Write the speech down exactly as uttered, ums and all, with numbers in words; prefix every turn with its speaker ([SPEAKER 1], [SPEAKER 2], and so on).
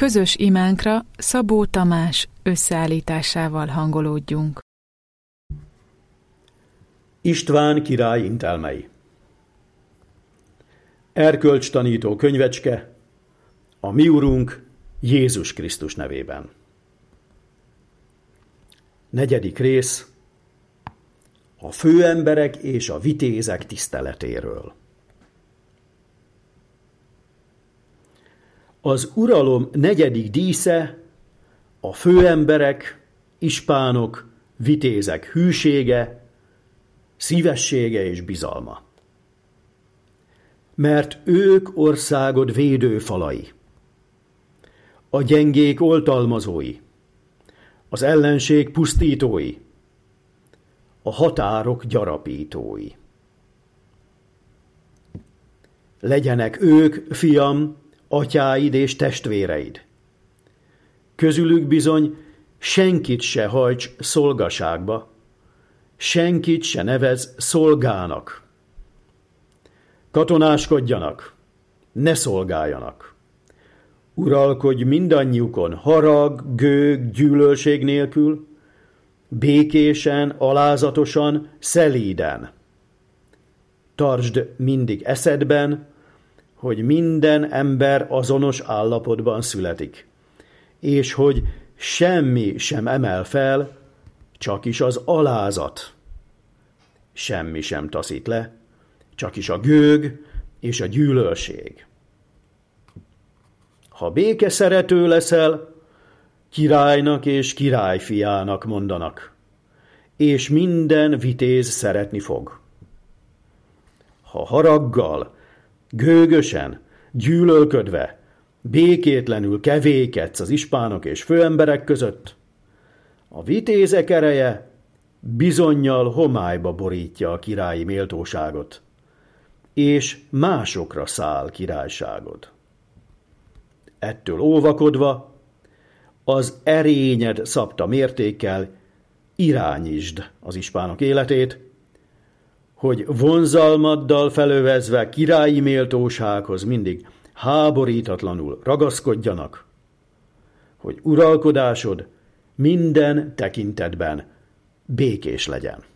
[SPEAKER 1] Közös imánkra Szabó Tamás összeállításával hangolódjunk.
[SPEAKER 2] István király intelmei. Erkölcstanító könyvecske a mi Urunk Jézus Krisztus nevében. Negyedik rész. A főemberek és a vitézek tiszteletéről. Az uralom negyedik dísze a főemberek, ispánok, vitézek hűsége, szívessége és bizalma. Mert ők országod védőfalai, a gyengék oltalmazói, az ellenség pusztítói, a határok gyarapítói. Legyenek ők, fiam, atyáid és testvéreid. Közülük bizony senkit se hajts szolgaságba, senkit se nevez szolgának. Katonáskodjanak, ne szolgáljanak. Uralkodj mindannyiukon harag, gőg, gyűlölség nélkül, békésen, alázatosan, szelíden. Tartsd mindig eszedben, hogy minden ember azonos állapotban születik, és hogy semmi sem emel fel, csak is az alázat. Semmi sem taszít le, csak is a gőg és a gyűlölség. Ha békeszerető leszel, királynak és királyfiának mondanak, és minden vitéz szeretni fog. Ha haraggal, gőgösen, gyűlölködve, békétlenül kevékedsz az ispánok és főemberek között, a vitézek ereje bizonnyal homályba borítja a királyi méltóságot, és másokra száll királyságod. Ettől óvakodva, az erényed szabta mértékkel irányítsd az ispánok életét, hogy vonzalmaddal felövezve királyi méltósághoz mindig háborítatlanul ragaszkodjanak, hogy uralkodásod minden tekintetben békés legyen.